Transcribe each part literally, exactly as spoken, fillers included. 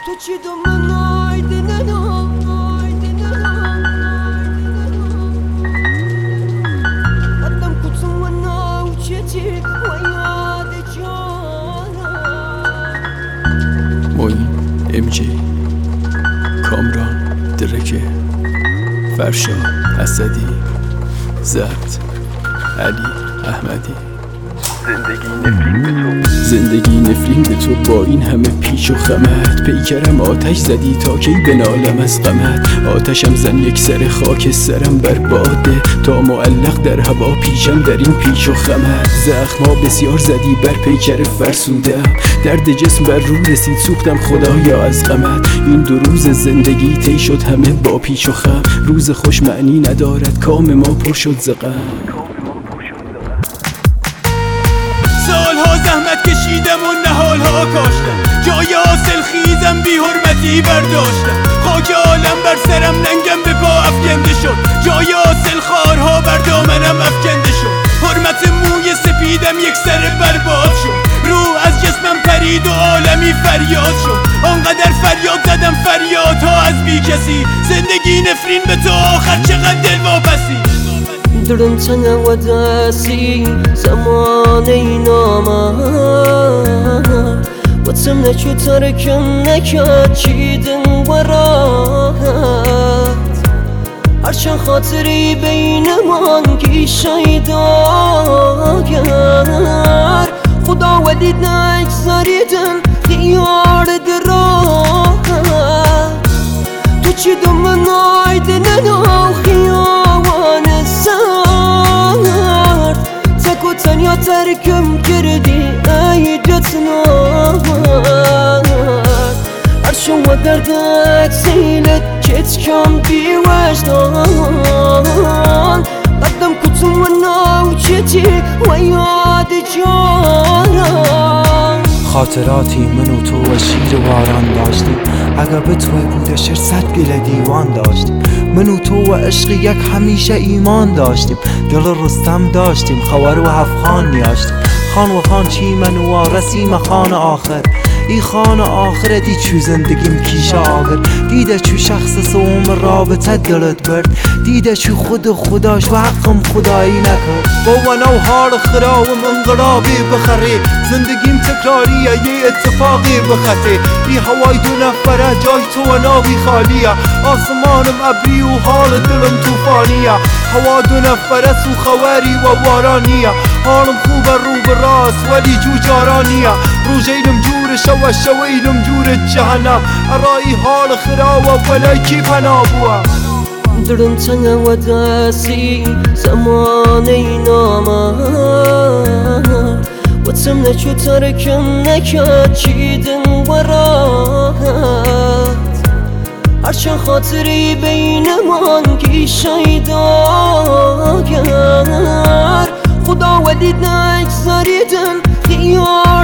تو چی دم نایدن قدم کتم و ناوچتی و یاد جانا موین ام جی کامران درکه فرشاد اسدی زد علی احمدی زندگی نفرین به تو زندگی نفرین به تو با این همه پیچ و خمت پیکرم آتش زدی تا کی بنالم از غمت آتشم زن یک سر خاک سرم بر باده تا معلق در هوا پیچم در این پیچ و خمت زخما بسیار زدی بر پیکر فرسودم درد جسم بر رو رسید سوختم خدایا از غمت این دو روز زندگی طی شد همه با پیچ و خم روز خوش معنی ندارد کام ما پر شد ز غم سالها زحمت کشیدم و نهالها کاشتم جای حاصل خیزم بی حرمتی برداشتم خاک عالم بر سرم ننگم به پا افکنده شد جای حاصل خارها بر دامنم افکنده شد حرمت موی سپیدم یک سر برباد شد روح از جسمم پرید و عالمی فریاد شد آنقدر فریاد زدم فریادها از بی کسی زندگی نفرین به تو آخر چقدر دل واپسی درم تنه و دستی زمانی نامرد و تم نچو ترکم نکرد چیدن و راحت هرچند خاطری بینمان گیشای داگر خدا ولی نگذاریدن خیار دراحت تو چی دم نایدن و خیابان سرد تک و تنیا ترکم کردی ای جتنار عرشم و دردک سیلت کت کم بی وجدان قدم کتم و ناوچتی و یاد جانم خاطراتی من و تو و شیر واران داشتیم اگر به توی بوده شر صد گل دیوان داشتیم من و تو و عشق یک همیشه ایمان داشتیم دل رستم داشتیم خوار و هفخان نیاشتیم خان و خان چی من و رسیم خان آخر ای خان آخر دی چو زندگیم کیش آگر دیده چو شخص سوم رابطه دلت برد دیده چو خود خداش و حقم خدایی نکرد با ونو حال خراوم انقلابی بخری زندگیم تکراریه یه اتفاقی بخطه ای هوای دو نفره جای تو و نابی خالیه آسمانم ابری و حال دلم توفانیه هوا دو نفره سو خواری و بارانیه حالم خوبه رو به راست ولی جو جارانیه روژینم جور شو و شوینم جور جهنم ارایی حال خراوه ولی کی پناه بوه درم تنه و دستی زمانی نامرد و تم نچو ترکم نکرد چیدن و راحت هرچند خاطری بینمان گیشای داگر خدا ولی نگذاریدن خیار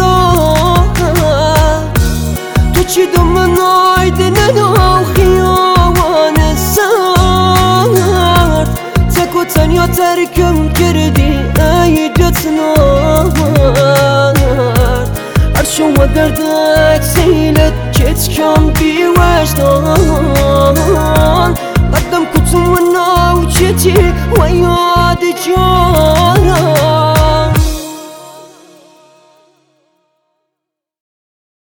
دراحت تو چی دم نایدن و خیابان سرد تک و تنیا ترکم کردی ای جتنار عرشم و دردک سیلت کت کم بی وجدان قدم کتم و ناوچتی و یاد جانم